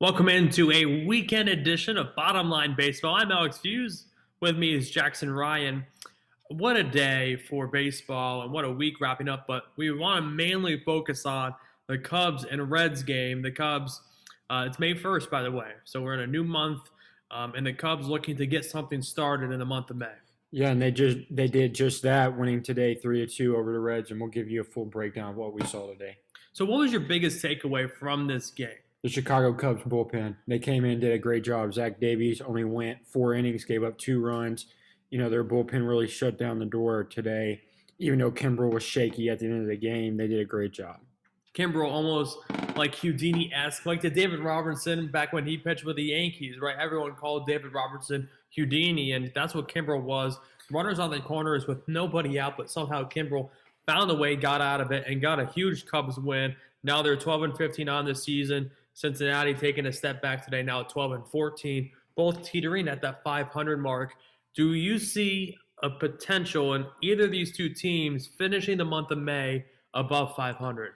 Welcome into a weekend edition of Bottom Line Baseball. I'm Alex Hughes. With me is Jackson Ryan. What a day for baseball and what a week wrapping up. But we want to mainly focus on the Cubs and Reds game. The Cubs, it's May 1st, by the way. So we're in a new month, and the Cubs looking to get something started in the month of May. Yeah, and they did just that, winning today 3-2 over the Reds, and we'll give you a full breakdown of what we saw today. So what was your biggest takeaway from this game? The Chicago Cubs bullpen. They came in, did a great job. Zach Davies only went 4 innings, gave up 2 runs. Their bullpen really shut down the door today. Even though Kimbrel was shaky at the end of the game, they did a great job. Kimbrel almost like Houdini-esque, like the David Robertson back when he pitched with the Yankees, right? Everyone called David Robertson Houdini, and that's what Kimbrel was. Runners on the corners with nobody out, but somehow Kimbrel found a way, got out of it, and got a huge Cubs win. Now they're 12-15 on the season. Cincinnati taking a step back today, now at 12-14, both teetering at that 500 mark. Do you see a potential in either of these two teams finishing the month of May above 500?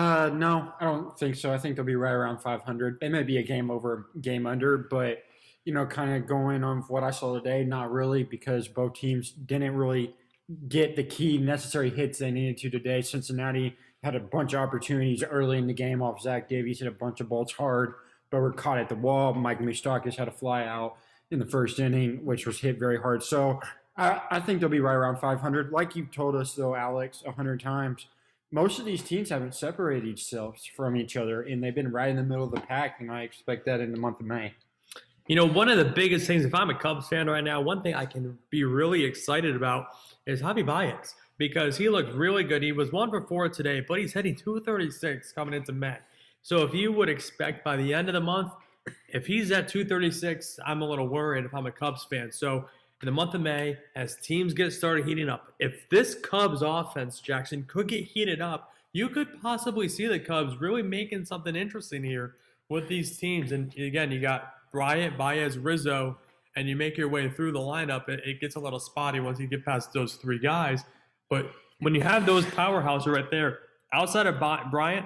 No, I don't think so. I think they'll be right around 500. They may be a game over, game under, but kind of going on what I saw today, not really, because both teams didn't really get the key necessary hits they needed to today. Cincinnati had a bunch of opportunities early in the game off Zach Davies, hit a bunch of balls hard, but were caught at the wall. Mike Moustakas had a fly out in the first inning, which was hit very hard. So I think they'll be right around 500. Like you've told us, though, Alex, 100 times, most of these teams haven't separated themselves from each other, and they've been right in the middle of the pack, and I expect that in the month of May. One of the biggest things, if I'm a Cubs fan right now, one thing I can be really excited about is Javi Baez, because he looked really good. He was 1 for 4 today, but he's hitting 236 coming into May. So if you would expect by the end of the month, if he's at 236, I'm a little worried if I'm a Cubs fan. So in the month of May, as teams get started heating up, if this Cubs offense, Jackson, could get heated up, you could possibly see the Cubs really making something interesting here with these teams. And again, you got Bryant, Baez, Rizzo, and you make your way through the lineup. It gets a little spotty once you get past those 3 guys. But when you have those powerhouses right there, outside of Bryant,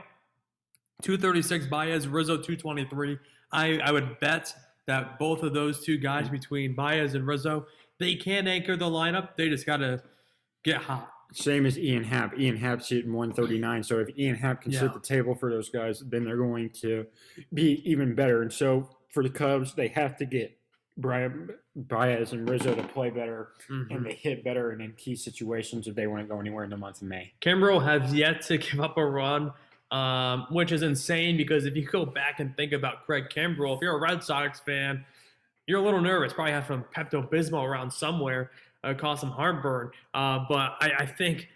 236, Baez, Rizzo, 223, I would bet that both of those 2 guys between Baez and Rizzo, they can anchor the lineup. They just got to get hot. Same as Ian Happ. Ian Happ's hitting 139. So if Ian Happ can set the table for those guys, then they're going to be even better. And so for the Cubs, they have to get Baez and Rizzo to play better and they hit better and in key situations if they want to go anywhere in the month of May. Kimbrel has yet to give up a run, which is insane, because if you go back and think about Craig Kimbrel, if you're a Red Sox fan, you're a little nervous. Probably have some Pepto-Bismol around somewhere, cause some heartburn. But I think,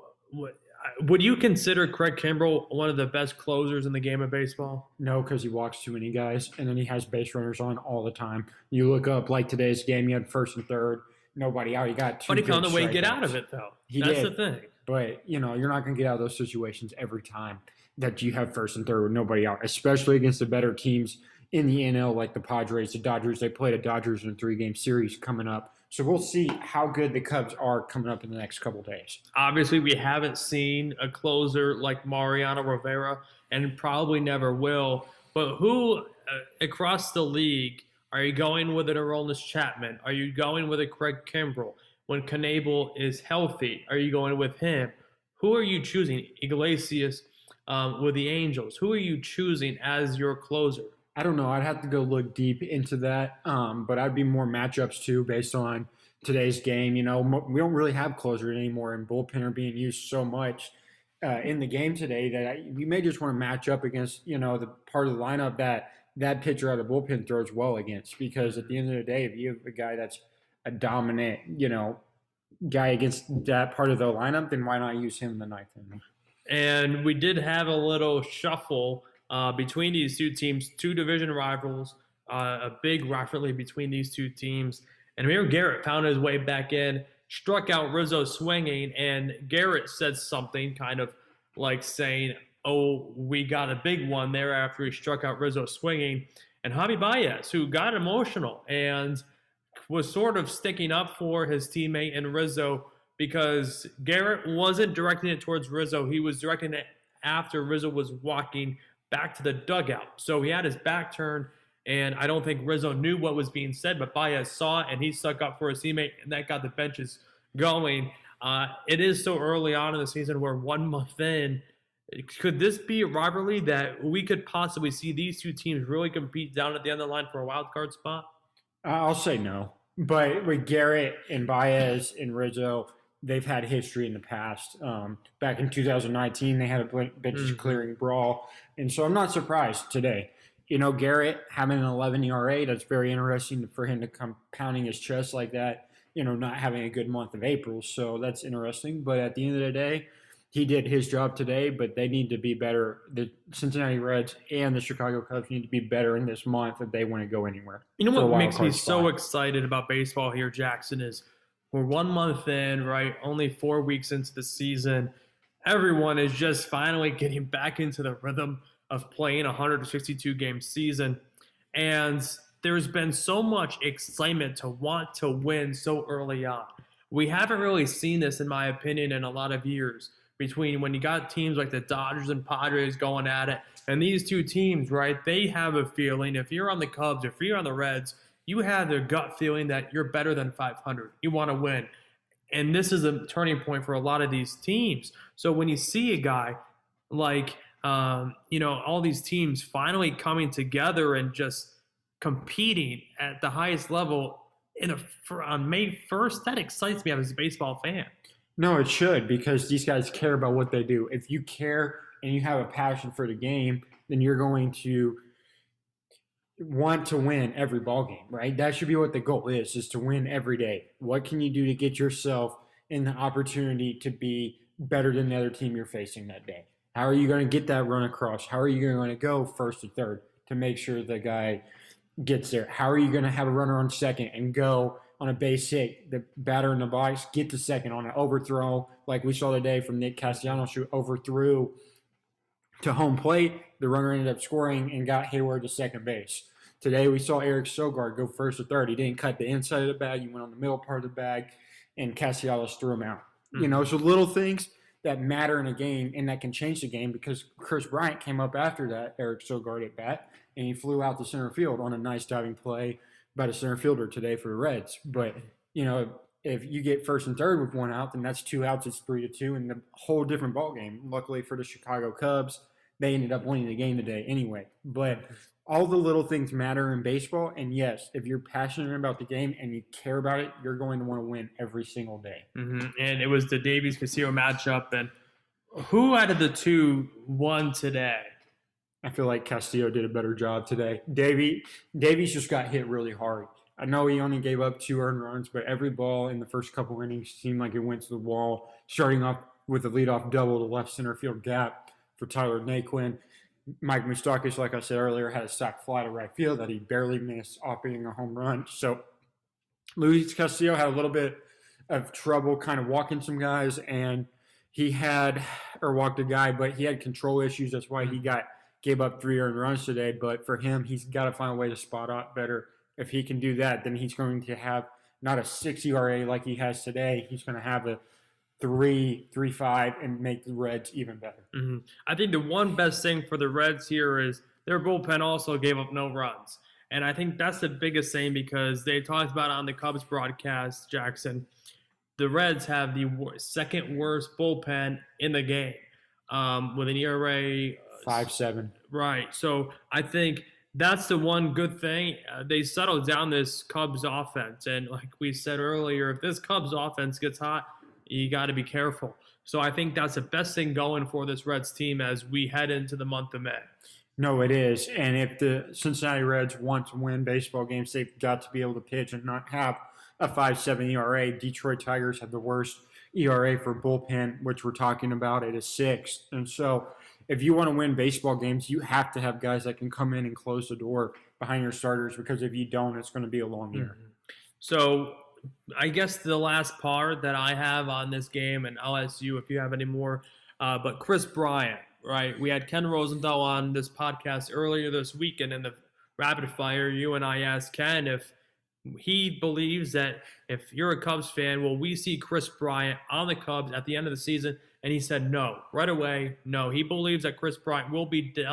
would you consider Craig Kimbrel one of the best closers in the game of baseball? No, because he walks too many guys, and then he has base runners on all the time. You look up, like today's game, you had first and third, nobody out. You got 2 But he found a way to get strikeouts. out of it, though. That's the thing. But, you're not going to get out of those situations every time that you have first and third with nobody out, especially against the better teams in the NL like the Padres, the Dodgers. They play the Dodgers in a 3-game series coming up. So we'll see how good the Cubs are coming up in the next couple of days. Obviously, we haven't seen a closer like Mariano Rivera, and probably never will. But who across the league are you going with an Aroldis Chapman? Are you going with a Craig Kimbrel? When Knebel is healthy, are you going with him? Who are you choosing? Iglesias with the Angels. Who are you choosing as your closer? I don't know. I'd have to go look deep into that, but I'd be more matchups too based on today's game. We don't really have closers anymore, and bullpen are being used so much in the game today that we may just want to match up against, the part of the lineup that pitcher out of the bullpen throws well against. Because at the end of the day, if you have a guy that's a dominant, guy against that part of the lineup, then why not use him in the 9th inning? And we did have a little shuffle between these 2 teams, 2 division rivals, a big rivalry between these 2 teams. And Amir Garrett found his way back in, struck out Rizzo swinging, and Garrett said something kind of like saying, oh, we got a big one there after he struck out Rizzo swinging. And Javi Baez, who got emotional and was sort of sticking up for his teammate and Rizzo, because Garrett wasn't directing it towards Rizzo. He was directing it after Rizzo was walking back to the dugout. So he had his back turned, and I don't think Rizzo knew what was being said, but Baez saw it, and he stuck up for his teammate, and that got the benches going. It is so early on in the season. We're 1 month in. Could this be a rivalry that we could possibly see these two teams really compete down at the end of the line for a wild card spot? I'll say no. But with Garrett and Baez and Rizzo, they've had history in the past. Back in 2019, they had a bench clearing brawl. And so I'm not surprised today. Garrett having an 11 ERA, that's very interesting for him to come pounding his chest like that, not having a good month of April. So that's interesting. But at the end of the day, he did his job today, but they need to be better. The Cincinnati Reds and the Chicago Cubs need to be better in this month if they want to go anywhere. You know what makes me so excited about baseball here, Jackson, is we're 1 month in, right? Only 4 weeks into the season. Everyone is just finally getting back into the rhythm of playing a 162-game season. And there's been so much excitement to want to win so early on. We haven't really seen this, in my opinion, in a lot of years, between when you got teams like the Dodgers and Padres going at it. And these two teams, right, they have a feeling. If you're on the Cubs, if you're on the Reds, you have the gut feeling that you're better than 500. You want to win. And this is a turning point for a lot of these teams. So when you see a guy like, all these teams finally coming together and just competing at the highest level on May 1st, that excites me as a baseball fan. No, it should, because these guys care about what they do. If you care and you have a passion for the game, then you're going to want to win every ball game, right? That should be what the goal is to win every day. What can you do to get yourself in the opportunity to be better than the other team you're facing that day? How are you going to get that run across? How are you going to go first to third to make sure the guy gets there? How are you going to have a runner on second and go on a base hit, the batter in the box, get to second on an overthrow, like we saw today from Nick Castellanos, who overthrew to home plate. The runner ended up scoring and got Hayward to second base. Today we saw Eric Sogard go first to third. He didn't cut the inside of the bag. He went on the middle part of the bag, and Castellanos threw him out. So little things that matter in a game and that can change the game, because Chris Bryant came up after that Eric Sogard at bat, and he flew out to center field on a nice diving play by the center fielder today for the Reds. But, if you get first and third with 1 out, then that's 2 outs. It's 3-2, and the whole different ball game. Luckily for the Chicago Cubs, they ended up winning the game today anyway. But all the little things matter in baseball. And yes, if you're passionate about the game and you care about it, you're going to want to win every single day. Mm-hmm. And it was the Davies-Castillo matchup. And who out of the two won today? I feel like Castillo did a better job today. Davies just got hit really hard. I know he only gave up 2 earned runs, but every ball in the first couple innings seemed like it went to the wall, starting off with a leadoff double to left center field gap for Tyler Naquin. Mike Moustakas, like I said earlier, had a sac fly to right field that he barely missed off being a home run. So Luis Castillo had a little bit of trouble kind of walking some guys, and walked a guy, but he had control issues. That's why he gave up 3 earned runs today. But for him, he's got to find a way to spot out better. If he can do that, then he's going to have not a 6 ERA like he has today. He's going to have a 3.35 and make the Reds even better. Mm-hmm. I think the one best thing for the Reds here is their bullpen also gave up no runs. And I think that's the biggest thing, because they talked about on the Cubs broadcast, Jackson, the Reds have the second worst bullpen in the game with an ERA 5.7. Right. So I think that's the one good thing. They settled down this Cubs offense. And like we said earlier, if this Cubs offense gets hot, you got to be careful. So I think that's the best thing going for this Reds team as we head into the month of May. No, it is. And if the Cincinnati Reds want to win baseball games, they've got to be able to pitch and not have a 5.7 ERA. Detroit Tigers have the worst ERA for bullpen, which we're talking about at a 6. And so if you want to win baseball games, you have to have guys that can come in and close the door behind your starters, because if you don't, it's going to be a long year. Mm-hmm. So I guess the last part that I have on this game, and I'll ask you if you have any more, but Chris Bryant, right? We had Ken Rosenthal on this podcast earlier this week, and in the rapid fire, you and I asked Ken if he believes that if you're a Cubs fan, will we see Chris Bryant on the Cubs at the end of the season? And he said no. Right away, no. He believes that Chris Bryant will be dealt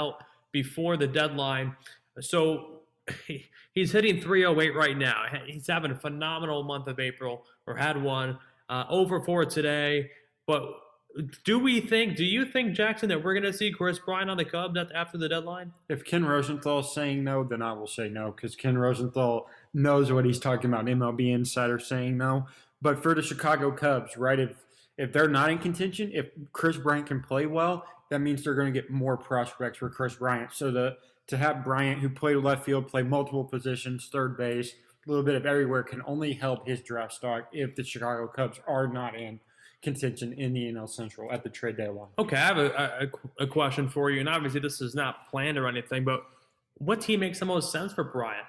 before the deadline. So he's hitting 308 right now. He's having a phenomenal month of April, or had one. Over 4 today. But do you think, Jackson, that we're going to see Chris Bryant on the Cubs after the deadline? If Ken Rosenthal is saying no, then I will say no, because Ken Rosenthal knows what he's talking about. MLB insider saying no. But for the Chicago Cubs, right, if they're not in contention, if Chris Bryant can play well, that means they're going to get more prospects for Chris Bryant. So to have Bryant, who played left field, play multiple positions, third base, a little bit of everywhere, can only help his draft stock if the Chicago Cubs are not in contention in the NL Central at the trade deadline. Okay, I have a question for you, and obviously this is not planned or anything, but what team makes the most sense for Bryant?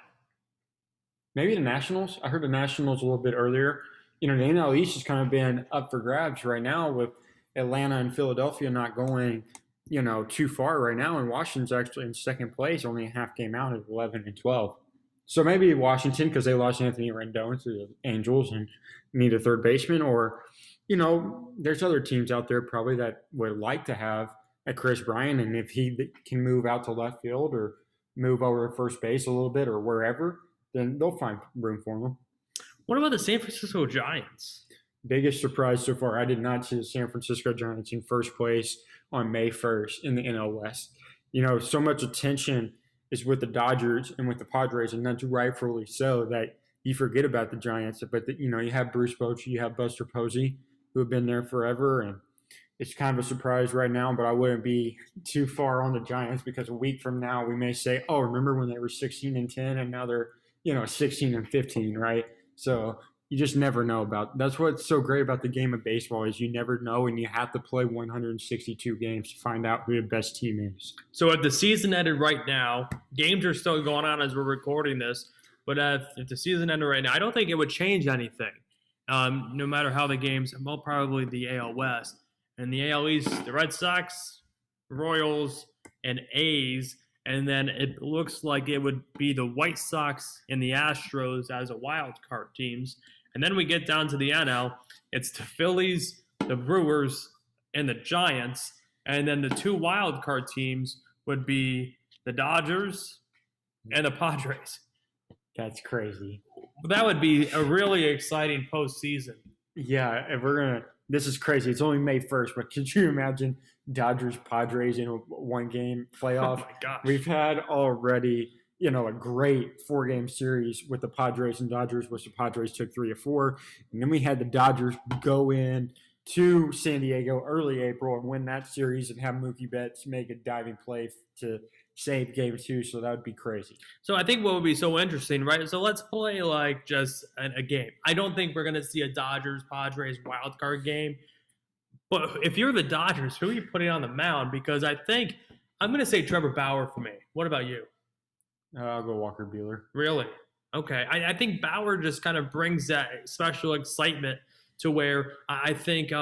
Maybe the Nationals. I heard the Nationals a little bit earlier. The NL East has kind of been up for grabs right now with Atlanta and Philadelphia not going, too far right now, and Washington's actually in second place, only a half game out of 11 and 12. So maybe Washington, because they lost Anthony Rendon to the Angels and need a third baseman, or there's other teams out there probably that would like to have a Chris Bryant, and if he can move out to left field or move over to first base a little bit or wherever, then they'll find room for him. What about the San Francisco Giants? Biggest surprise so far, I did not see the San Francisco Giants in first place on May 1st in the NL West. So much attention is with the Dodgers and with the Padres, and that's rightfully so, that you forget about the Giants. But, you have Bruce Bochy, you have Buster Posey, who have been there forever, and it's kind of a surprise right now, but I wouldn't be too far on the Giants, because a week from now we may say, oh, remember when they were 16-10 and now they're 16-15, right? So you just never know that's what's so great about the game of baseball, is you never know, and you have to play 162 games to find out who the best team is. So if the season ended right now, games are still going on as we're recording this, but if the season ended right now, I don't think it would change anything. No matter how the games, well, probably the AL West and the AL East, the Red Sox, Royals, and A's, and then it looks like it would be the White Sox and the Astros as a wild card teams. And then we get down to the NL, it's the Phillies, the Brewers, and the Giants, and then the 2 wild card teams would be the Dodgers and the Padres. That's crazy. That would be a really exciting postseason. Yeah, if this is crazy. It's only May 1st, but could you imagine Dodgers Padres in a 1-game playoff? Oh my gosh. We've had already, a great 4-game series with the Padres and Dodgers, which the Padres took 3 of 4. And then we had the Dodgers go in to San Diego early April and win that series and have Mookie Betts make a diving play to save game 2, so that would be crazy. So I think what would be so interesting, right? So let's play like just a game. I don't think we're going to see a Dodgers-Padres wildcard game. But if you're the Dodgers, who are you putting on the mound? Because I think I'm going to say Trevor Bauer for me. What about you? I'll go Walker Buehler. Really? Okay. I think Bauer just kind of brings that special excitement to where I think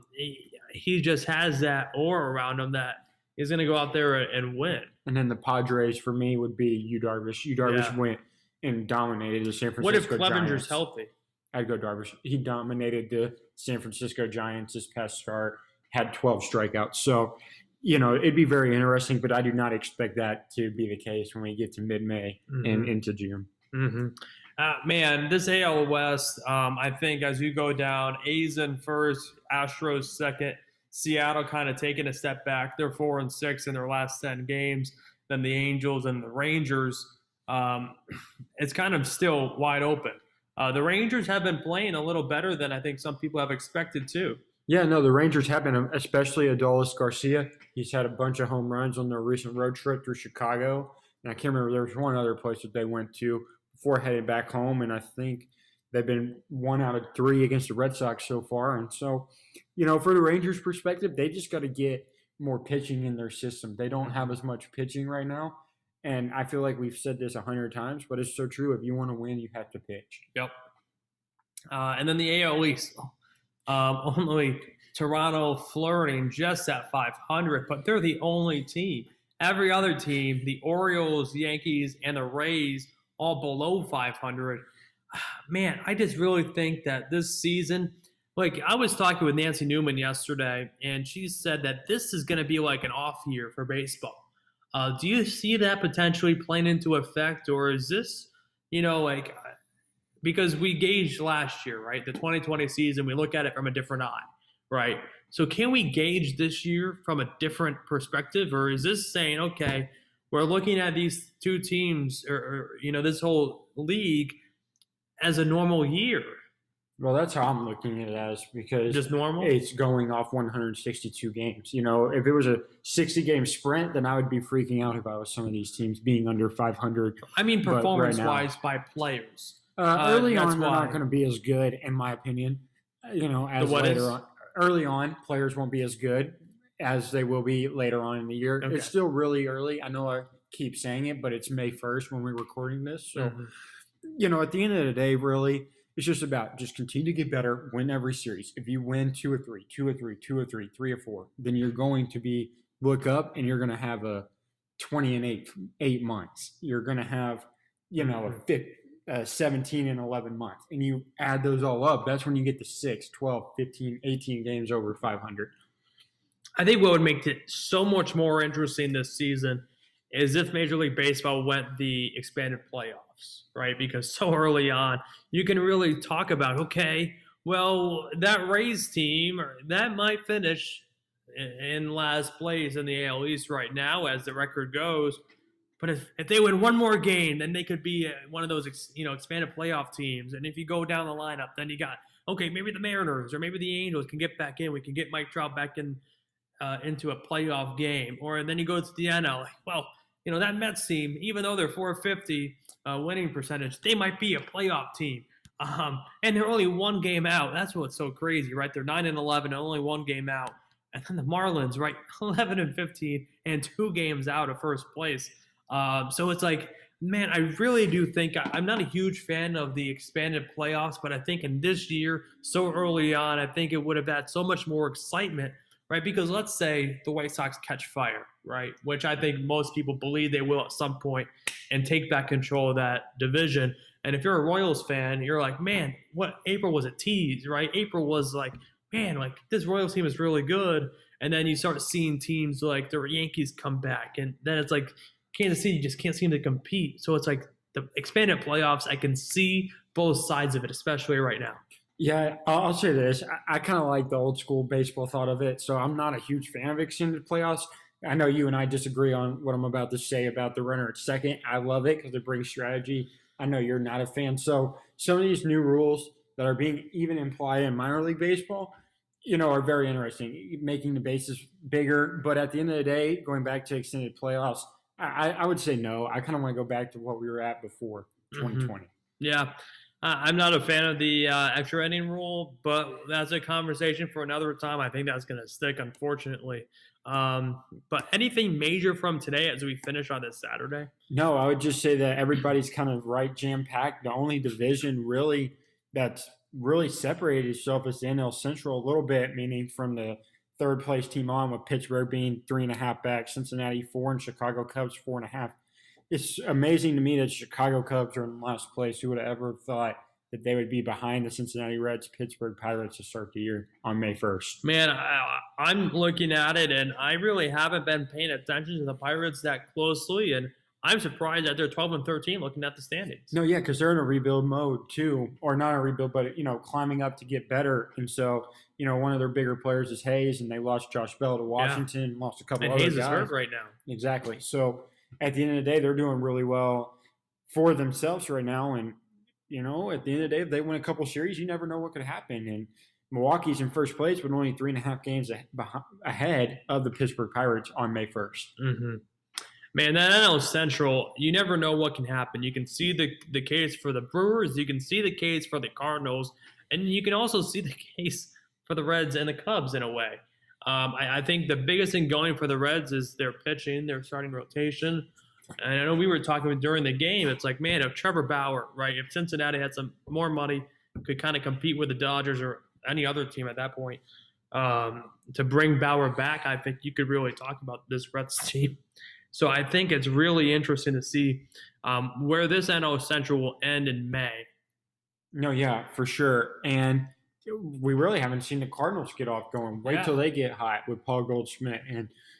he just has that aura around him that he's going to go out there and win. And then the Padres, for me, would be Yu Darvish. Yu Darvish went and dominated the San Francisco What if Clevenger's Giants. healthy? I'd go Darvish. He dominated the San Francisco Giants this past start, had 12 strikeouts. So, it'd be very interesting, but I do not expect that to be the case when we get to mid-May and into June. Mm-hmm. Man, this AL West, I think as you go down, A's in first, Astros second, Seattle kind of taking a step back. They're 4-6 in their last 10 games. Then the Angels and the Rangers, it's kind of still wide open. The Rangers have been playing a little better than I think some people have expected too. Yeah, no, the Rangers have been, especially Adolis Garcia. He's had a bunch of home runs on their recent road trip through Chicago. And I can't remember, there was one other place that they went to before heading back home. And I think they've been 1 out of 3 against the Red Sox so far. And so, for the Rangers' perspective, they just got to get more pitching in their system. They don't have as much pitching right now. And I feel like we've said this 100 times, but it's so true. If you want to win, you have to pitch. Yep. And then the AL East, only Toronto flirting just at 500, but they're the only team. Every other team, the Orioles, Yankees, and the Rays, all below 500. Man, I just really think that this season, like I was talking with Nancy Newman yesterday, and she said that this is going to be like an off year for baseball. Do you see that potentially playing into effect, or is this, like because we gauged last year, right? The 2020 season, we look at it from a different eye, right? So can we gauge this year from a different perspective, or is this saying, okay, we're looking at these two teams, or this whole league as a normal year, Well, that's how I'm looking at it as, because just normal? it's going off 162 games. If it was a 60 game sprint, then I would be freaking out if I was some of these teams being under 500. I mean, But right now, performance-wise by players. early That's on, they're why. not going to be as good, in my opinion. As What later is? on, early on, players won't be as good as they will be later on in the year. Okay. It's still really early. I know I keep saying it, but it's May 1st when we're recording this. So, at the end of the day, really, it's just about just continue to get better, win every series. If you win 2 or 3, 2 or 3, 2 or 3, 3 or 4, then you're going to be look up and you're going to have a 20-8 months. You're going to have, a 17-11 month, and you add those all up. That's when you get to 6, 12, 15, 18 games over 500. I think what would make it so much more interesting this season is if Major League Baseball went the expanded playoffs, right? Because so early on, you can really talk about, okay, well, that Rays team, that might finish in last place in the AL East right now as the record goes. But if they win one more game, then they could be one of those expanded playoff teams. And if you go down the lineup, then you got, okay, maybe the Mariners or maybe the Angels can get back in. We can get Mike Trout back in into a playoff game. Or then you go to the NL. Well, that Mets team, even though they're 450 winning percentage, they might be a playoff team. And they're only one game out. That's what's so crazy, right? They're 9-11 and only one game out. And then the Marlins, right, 11-15 and 2 games out of first place. So it's like, man, I really do think I'm not a huge fan of the expanded playoffs, but I think in this year, so early on, I think it would have had so much more excitement, right? Because let's say the White Sox catch fire, right? Which I think most people believe they will at some point and take back control of that division. And if you're a Royals fan, you're like, man, what April was a tease, right? April was like, man, like this Royals team is really good. And then you start seeing teams like the Yankees come back. And then it's like, Kansas City just can't seem to compete. So it's like the expanded playoffs, I can see both sides of it, especially right now. Yeah, I'll say this. I kind of like the old school baseball thought of it, so I'm not a huge fan of extended playoffs. I know you and I disagree on what I'm about to say about the runner at second. I love it because it brings strategy. I know you're not a fan. So some of these new rules that are being even implied in minor league baseball, are very interesting, making the bases bigger. But at the end of the day, going back to extended playoffs, I would say no. I kind of want to go back to what we were at before 2020. Yeah. I'm not a fan of the extra inning rule, but that's a conversation for another time. I think that's going to stick, unfortunately. But anything major from today as we finish on this Saturday? No, I would just say that everybody's kind of right jam-packed. The only division really that's really separated itself is the NL Central a little bit, meaning from the third place team on, with Pittsburgh being 3.5 back, Cincinnati 4, and Chicago Cubs 4.5. It's amazing to me that Chicago Cubs are in last place. Who would have ever thought that they would be behind the Cincinnati Reds, Pittsburgh Pirates to start the year on May 1st? Man, I'm looking at it, and I really haven't been paying attention to the Pirates that closely, and I'm surprised that they're 12-13 looking at the standings. No, yeah, because they're in a rebuild mode too, or not a rebuild, but climbing up to get better. And so, one of their bigger players is Hayes, and they lost Josh Bell to Washington, lost a couple and other Hayes guys. is hurt right now. Exactly. So at the end of the day, they're doing really well for themselves right now. And at the end of the day, if they win a couple series, you never know what could happen. And Milwaukee's in first place, but only 3.5 games ahead of the Pittsburgh Pirates on May 1st. Mm-hmm. Man, that NL Central, you never know what can happen. You can see the case for the Brewers, you can see the case for the Cardinals, and you can also see the case for the Reds and the Cubs in a way. I think the biggest thing going for the Reds is their pitching, their starting rotation. And I know we were talking during the game, it's like, man, if Trevor Bauer, right, if Cincinnati had some more money, could kind of compete with the Dodgers or any other team at that point, to bring Bauer back, I think you could really talk about this Reds team. So I think it's really interesting to see where this NL Central will end in May. No, yeah, for sure. And we really haven't seen the Cardinals get off going. Wait till they get hot with Paul Goldschmidt. And,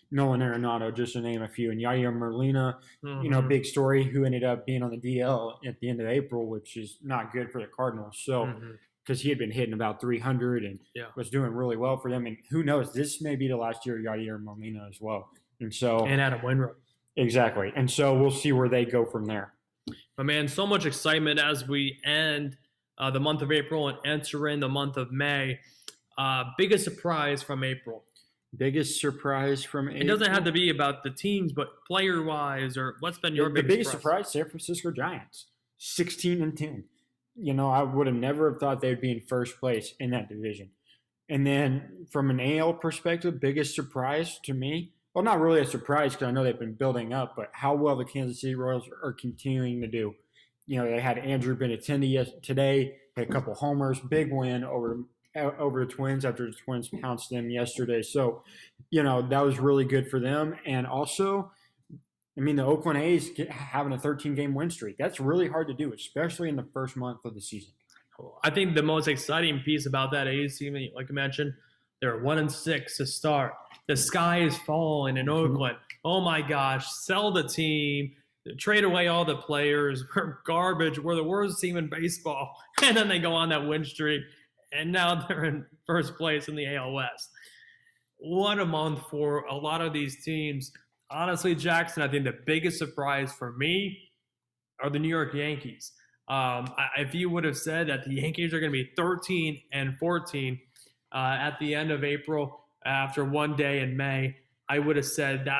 Nolan Arenado, just to name a few, and Yadier Molina, Mm-hmm. big story, who ended up being on the DL at the end of April, which is not good for the Cardinals. So, Mm-hmm. because he had been hitting about 300 and Yeah. was doing really well for them, and who knows, this may be the last year of Yadier Molina as well. And so, And Adam Wainwright. exactly, and so we'll see where they go from there. But man, so much excitement as we end the month of April and enter in the month of May. Biggest surprise from April. Biggest surprise from April? It doesn't have to be about the teams, but player wise, or what's been your biggest surprise? San Francisco Giants, 16-10. I would have never have thought they'd be in first place in that division. And then from an AL perspective, biggest surprise to me, well, not really a surprise because I know they've been building up, but how well the Kansas City Royals are continuing to do. They had Andrew Benintendi today, had a couple homers, big win over the Twins after the Twins pounced them yesterday. So, that was really good for them. And also, the Oakland A's having a 13-game win streak. That's really hard to do, especially in the first month of the season. I think the most exciting piece about that A's team, like I mentioned, they're 1-6 to start. The sky is falling in Oakland. Oh my gosh, sell the team, trade away all the players. We're garbage. We're the worst team in baseball. And then they go on that win streak, and now they're in first place in the AL West. What a month for a lot of these teams. Honestly, Jackson, I think the biggest surprise for me are the New York Yankees. If you would have said that the Yankees are going to be 13-14 at the end of April after one day in May, I would have said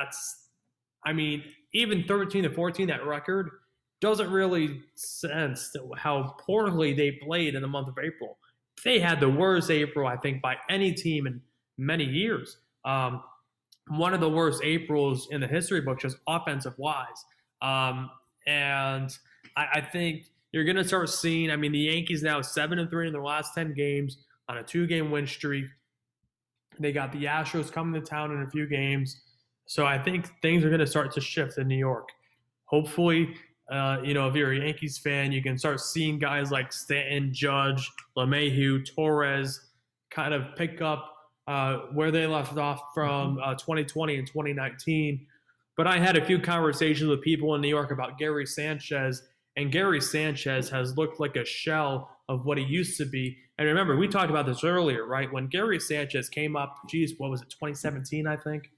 even 13-14, that record doesn't really sense how poorly they played in the month of April. They had the worst April, I think, by any team in many years. One of the worst Aprils in the history book, just offensive-wise. And I think you're going to start seeing, the Yankees now 7-3 in their last 10 games on a 2-game win streak. They got the Astros coming to town in a few games. So I think things are going to start to shift in New York. Hopefully, if you're a Yankees fan, you can start seeing guys like Stanton, Judge, LeMahieu, Torres kind of pick up where they left off from 2020 and 2019. But I had a few conversations with people in New York about Gary Sanchez, and Gary Sanchez has looked like a shell of what he used to be. And remember, we talked about this earlier, right? When Gary Sanchez came up, what was it, 2017, I think?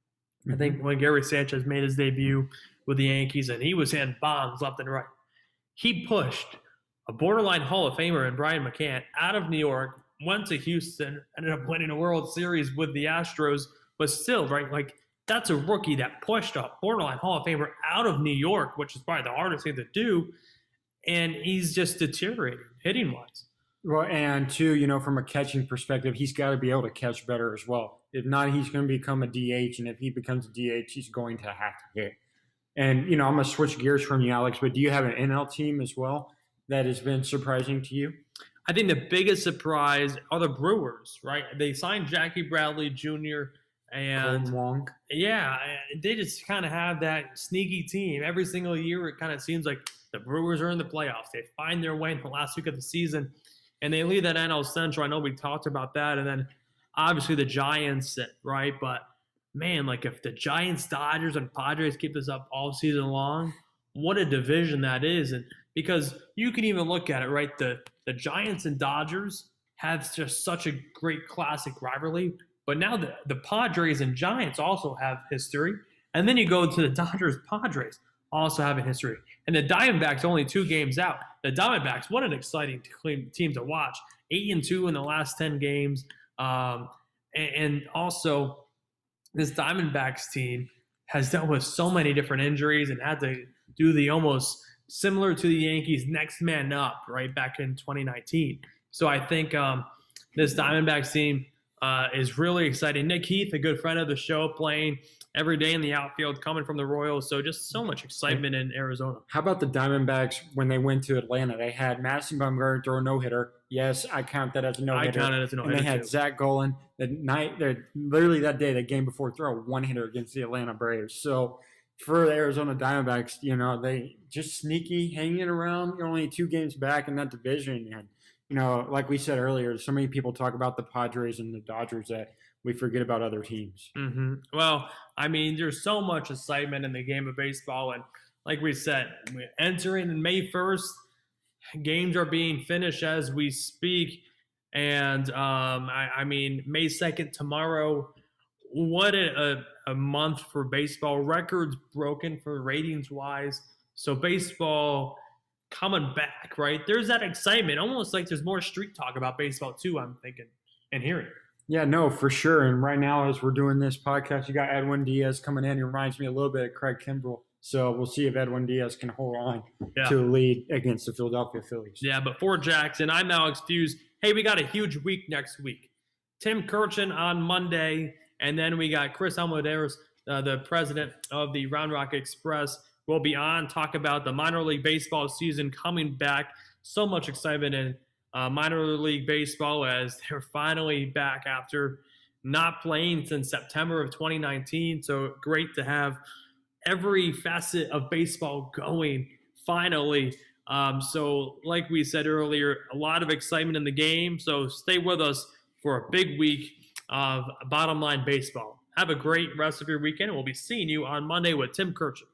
I think when Gary Sanchez made his debut with the Yankees, and he was hitting bombs left and right. He pushed a borderline Hall of Famer in Brian McCann out of New York, went to Houston, ended up winning a World Series with the Astros, but still, right, like that's a rookie that pushed a borderline Hall of Famer out of New York, which is probably the hardest thing to do, and he's just deteriorating hitting-wise. Well, and too, from a catching perspective, he's got to be able to catch better as well. If not, he's going to become a DH, and if he becomes a DH, he's going to have to hit. And, I'm going to switch gears from you, Alex, but do you have an NL team as well that has been surprising to you? I think the biggest surprise are the Brewers, right? They signed Jackie Bradley Jr. and Colton Wong. Yeah, they just kind of have that sneaky team. Every single year, it kind of seems like the Brewers are in the playoffs. They find their way in the last week of the season, and they lead that NL Central. I know we talked about that, and then obviously the Giants, right? But man, like if the Giants, Dodgers, and Padres keep this up all season long, what a division that is. And because you can even look at it, right? The Giants and Dodgers have just such a great classic rivalry. But now the Padres and Giants also have history. And then you go to the Dodgers-Padres, also have a history. And the Diamondbacks only 2 games out. The Diamondbacks, what an exciting team to watch. 8-2 in the last 10 games. And also, this Diamondbacks team has dealt with so many different injuries and had to do the almost similar to the Yankees next man up, right, back in 2019. So I think this Diamondbacks team is really exciting. Nick Heath, a good friend of the show, playing every day in the outfield, coming from the Royals. So just so much excitement in Arizona. How about the Diamondbacks when they went to Atlanta? They had Madison Bumgarner throw a no-hitter. Yes, I count that as a no-hitter. I count it as a no-hitter, and they had too. Zach Golan literally that day, the game before, throw a one-hitter against the Atlanta Braves. So for the Arizona Diamondbacks, they just sneaky, hanging around. You're only 2 games back in that division. And, like we said earlier, so many people talk about the Padres and the Dodgers that we forget about other teams. Well, I mean, there's so much excitement in the game of baseball. And like we said, we're entering May 1st. Games are being finished as we speak. And I mean, May 2nd, tomorrow. What a month for baseball. Records broken for ratings wise. So baseball coming back, right? There's that excitement, almost like there's more street talk about baseball too, I'm thinking and hearing. Yeah, no, for sure. And right now, as we're doing this podcast, you got Edwin Diaz coming in. He reminds me a little bit of Craig Kimbrell. So we'll see if Edwin Diaz can hold on to the lead against the Philadelphia Phillies. Yeah, but for Jackson, I'm Alex Fuse. Hey, we got a huge week next week. Tim Kirchin on Monday, and then we got Chris Almoderos, the president of the Round Rock Express, will be on, talk about the minor league baseball season coming back. So much excitement in minor league baseball as they're finally back after not playing since September of 2019. So great to have every facet of baseball going finally. So like we said earlier, a lot of excitement in the game. So stay with us for a big week of Bottom Line Baseball. Have a great rest of your weekend, and we'll be seeing you on Monday with Tim Kirchin.